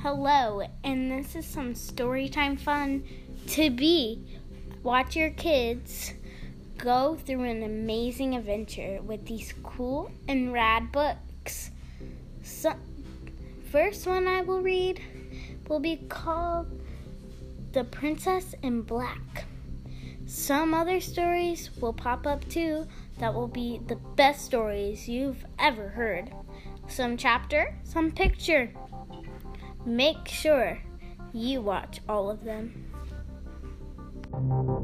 Hello, and this is some storytime fun to be. Watch your kids go through an amazing adventure with these cool and rad books. First one I will read will be called The Princess in Black. Some other stories will pop up too that will be the best stories you've ever heard. Some chapter, some picture. Make sure you watch all of them.